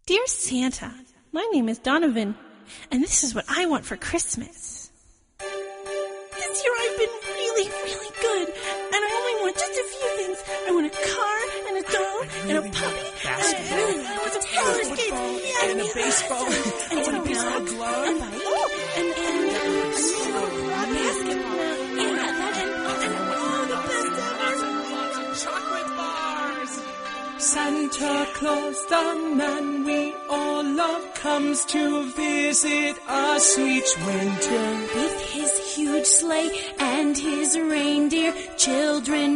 Dear Santa, my name is Donovan, and this is what I want for Christmas. This year I've been really, really good, and I only want just a few things. I want a car, and a doll, and a puppy, and I want some roller skates, and a baseball, and a baseball glove, and a basketball, chocolate bars. Santa Claus, the man we all love, comes to visit us each winter. with his huge sleigh and his reindeer, children